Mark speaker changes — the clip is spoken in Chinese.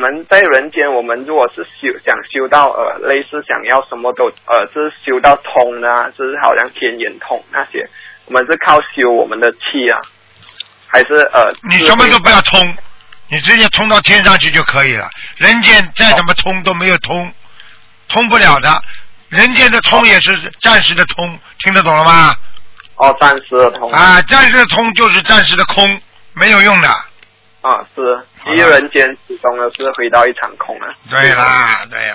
Speaker 1: 们在人间，我们如果是想修到类似想要什么都是修到通的啊，就是好像天眼通那些，我们是靠修我们的气啊，还是
Speaker 2: 你什么都不要通，你直接通到天上去就可以了。人间再怎么通都没有通，通不了的。人间的通也是暂时的通，听得懂了吗？
Speaker 1: 哦，暂时的通
Speaker 2: 啊，暂时的通就是暂时的空，没有用的。
Speaker 1: 啊，是，因为人间始终都是回到一场空啊。
Speaker 2: 对啦，对啦。